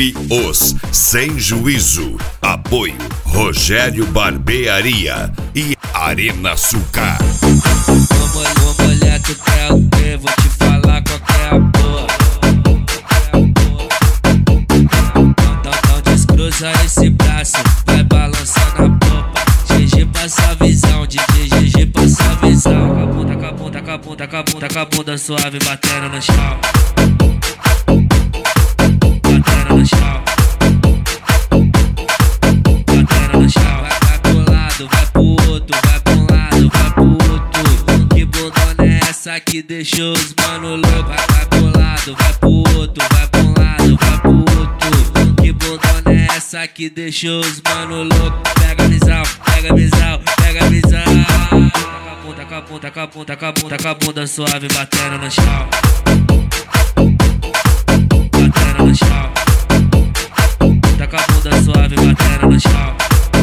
Clube Os Sem Juízo. Apoio Rogério Barbearia e Arena Sucá. Ô mulher, tu quer o quê? Vou te falar qual que é a boa. Não descruza esse braço, vai balançando a popa. GG passa a visão, DJ GG passa a visão. Com a bunda suave batendo no chão. Batendo no chão. Batendo no chão. Vai pro lado, vai pro outro, vai pro lado, vai pro outro. Que bundona é essa que deixou os mano louco? Vai pro lado, vai pro outro, vai pro lado, vai pro outro. Que bundona é essa que deixou os mano louco? Pega a visão, pega a visão, pega a visão. Com a bunda suave batendo no chão. Batendo no chão. Com a bunda suave batendo no chão.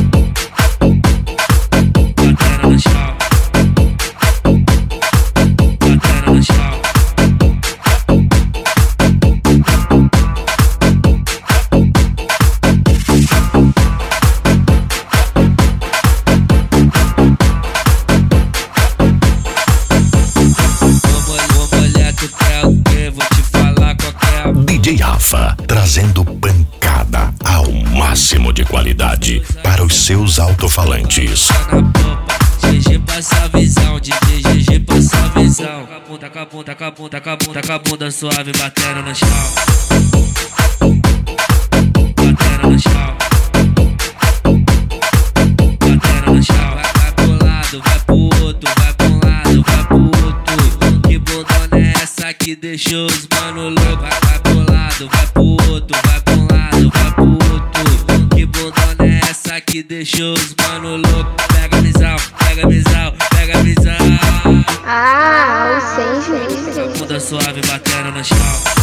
Batendo no chão. Batendo no chão. DJ Rafa, trazendo pancada ao máximo de qualidade para os seus alto-falantes. GG passa a visão, DJ GG passa a visão. Com a bunda suave batendo no chão. Batendo no chão. Batendo no chão. Vai pro lado, vai pro outro, vai pro lado, vai pro outro. Que bundona é essa que deixou os mano louco? Vai pro lado, vai pro outro, vai pro lado, vai pro outro. Que bundona é essa que deixou os mano louco? Pega a visão, pega a visão, pega a visão. Ah, o sem juízo. Bunda suave batendo no chão.